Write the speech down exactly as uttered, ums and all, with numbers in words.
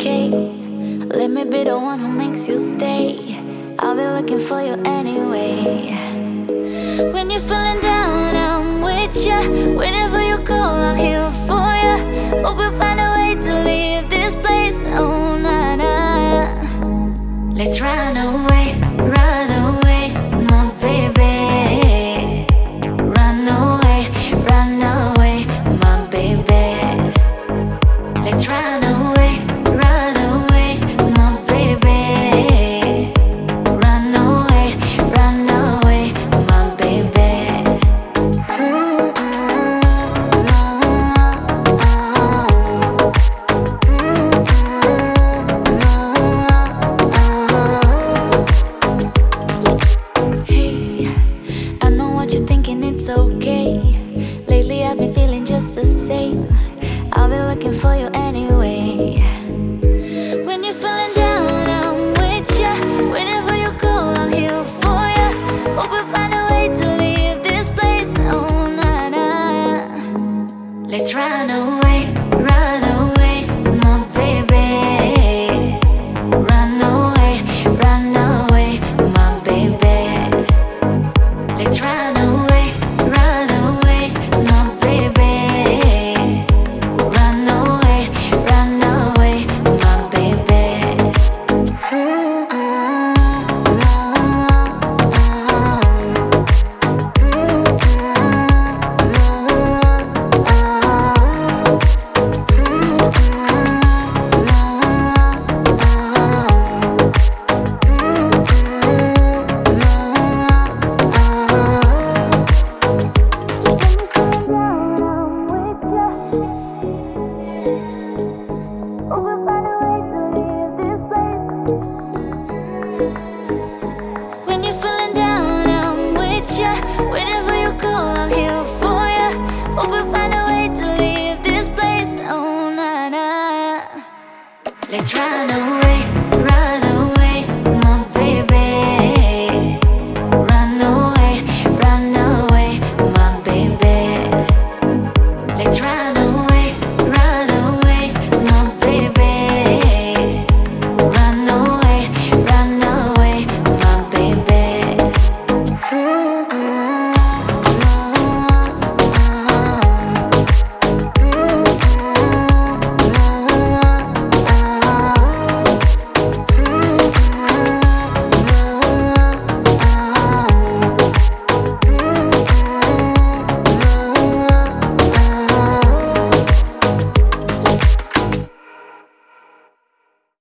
okay. Let me be the one who makes you stay. I'll be looking for you anyway. When you're feeling down, I'm with ya. Whenever you call, I'm here for ya. Hope we'll find a way to leave this place. Oh, nah, nah. Let's run away, run away, my baby. Run away, run away, my baby. Let's run away, run away, my baby. Run away, run away, my baby. Hey, I know what you're thinking, it's okay. Lately I've been feeling just the same. I'll be looking for you anyway. When you're feeling down, I'm with ya. Whenever you call, I'm here for ya. Hope we'll find a way to leave this place. Oh, nah, nah. Let's run away, run away, my baby. Run away, run away, my baby. Let's run away, run away, my baby. Run away, run away, my baby. When you're feeling down, I'm with ya. Whenever you call, I'm here for ya. Hope we'll find a way to leave this place. Oh, nah, nah. Let's run away.